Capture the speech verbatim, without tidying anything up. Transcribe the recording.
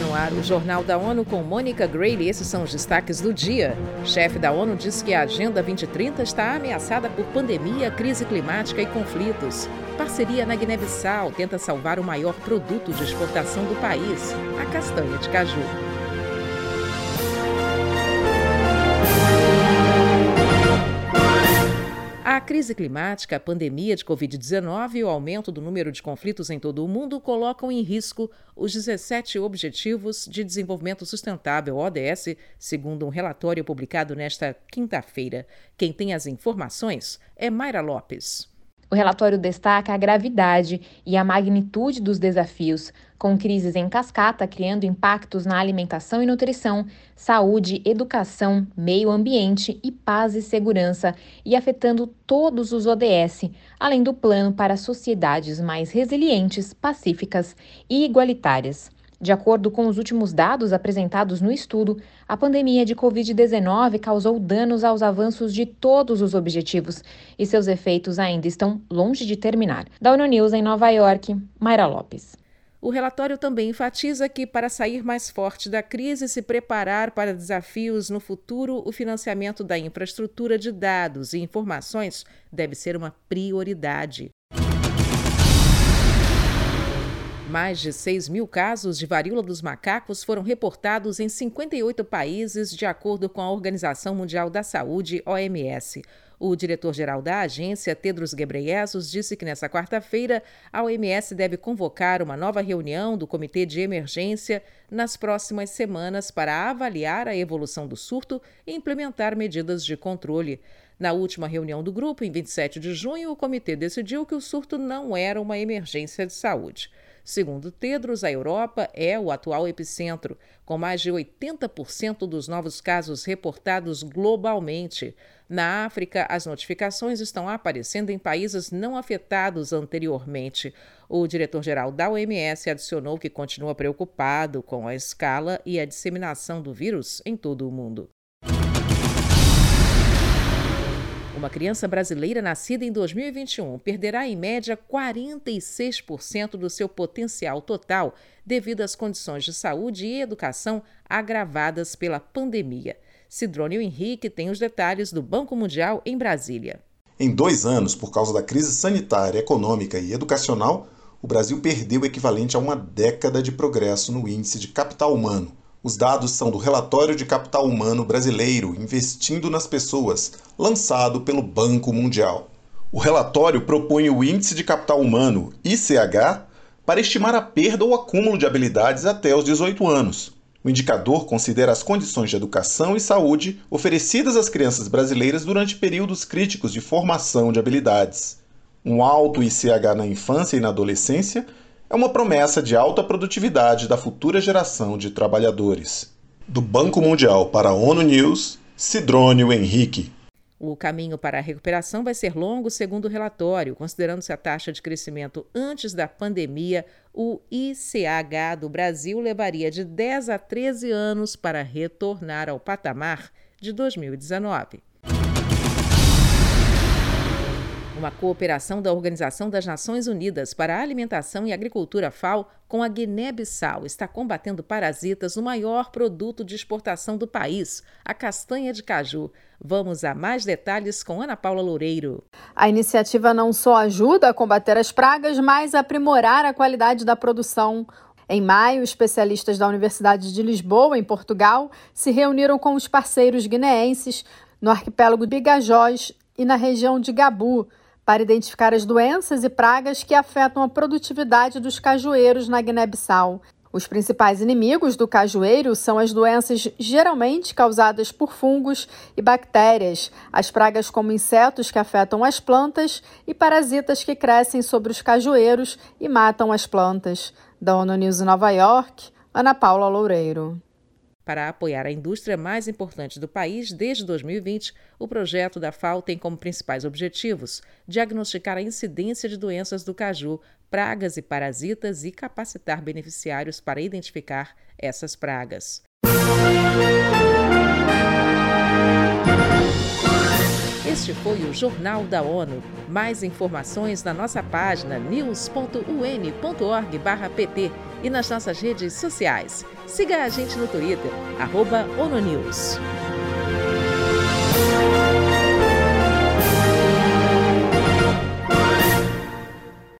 no ar o Jornal da ONU com Mônica Grayle. Esses são os destaques do dia. Chefe da ONU diz que a Agenda vinte trinta está ameaçada por pandemia, crise climática e conflitos. Parceria na Guiné-Bissau tenta salvar o maior produto de exportação do país, a castanha de caju. A crise climática, a pandemia de covid dezenove e o aumento do número de conflitos em todo o mundo colocam em risco os dezessete Objetivos de Desenvolvimento Sustentável, O D S, segundo um relatório publicado nesta quinta-feira. Quem tem as informações é Mayra Lopes. O relatório destaca a gravidade e a magnitude dos desafios, com crises em cascata criando impactos na alimentação e nutrição, saúde, educação, meio ambiente e paz e segurança, e afetando todos os O D S, além do plano para sociedades mais resilientes, pacíficas e igualitárias. De acordo com os últimos dados apresentados no estudo, a pandemia de covid dezenove causou danos aos avanços de todos os objetivos e seus efeitos ainda estão longe de terminar. Da ONU News em Nova York, Mayra Lopes. O relatório também enfatiza que, para sair mais forte da crise e se preparar para desafios no futuro, o financiamento da infraestrutura de dados e informações deve ser uma prioridade. Mais de seis mil casos de varíola dos macacos foram reportados em cinquenta e oito países, de acordo com a Organização Mundial da Saúde, O M S. O diretor-geral da agência, Tedros Ghebreyesus, disse que nesta quarta-feira a O M S deve convocar uma nova reunião do Comitê de Emergência nas próximas semanas para avaliar a evolução do surto e implementar medidas de controle. Na última reunião do grupo, em vinte e sete de junho, o comitê decidiu que o surto não era uma emergência de saúde. Segundo Tedros, a Europa é o atual epicentro, com mais de oitenta por cento dos novos casos reportados globalmente. Na África, as notificações estão aparecendo em países não afetados anteriormente. O diretor-geral da O M S adicionou que continua preocupado com a escala e a disseminação do vírus em todo o mundo. Uma criança brasileira nascida em dois mil e vinte e um perderá em média quarenta e seis por cento do seu potencial total devido às condições de saúde e educação agravadas pela pandemia. Sidrônio Henrique tem os detalhes do Banco Mundial em Brasília. Em dois anos, por causa da crise sanitária, econômica e educacional, o Brasil perdeu o equivalente a uma década de progresso no índice de capital humano. Os dados são do Relatório de Capital Humano Brasileiro, Investindo nas Pessoas, lançado pelo Banco Mundial. O relatório propõe o Índice de Capital Humano, I C H, para estimar a perda ou acúmulo de habilidades até os dezoito anos. O indicador considera as condições de educação e saúde oferecidas às crianças brasileiras durante períodos críticos de formação de habilidades. Um alto I C H na infância e na adolescência é uma promessa de alta produtividade da futura geração de trabalhadores. Do Banco Mundial para a ONU News, Sidrônio Henrique. O caminho para a recuperação vai ser longo, segundo o relatório. Considerando-se a taxa de crescimento antes da pandemia, o I C H do Brasil levaria de dez a treze anos para retornar ao patamar de dois mil e dezenove. Uma cooperação da Organização das Nações Unidas para a Alimentação e Agricultura, FAO, com a Guiné-Bissau, está combatendo parasitas no maior produto de exportação do país, a castanha de caju. Vamos a mais detalhes com Ana Paula Loureiro. A iniciativa não só ajuda a combater as pragas, mas a aprimorar a qualidade da produção. Em maio, especialistas da Universidade de Lisboa, em Portugal, se reuniram com os parceiros guineenses no arquipélago de Bigajós e na região de Gabu, para identificar as doenças e pragas que afetam a produtividade dos cajueiros na Guiné-Bissau. Os principais inimigos do cajueiro são as doenças geralmente causadas por fungos e bactérias, as pragas como insetos que afetam as plantas e parasitas que crescem sobre os cajueiros e matam as plantas. Da ONU News em Nova York, Ana Paula Loureiro. Para apoiar a indústria mais importante do país, desde dois mil e vinte, o projeto da FAO tem como principais objetivos diagnosticar a incidência de doenças do caju, pragas e parasitas e capacitar beneficiários para identificar essas pragas. Este foi o Jornal da ONU. Mais informações na nossa página news ponto u n ponto org barra p t e nas nossas redes sociais. Siga a gente no Twitter, arroba ONUNews.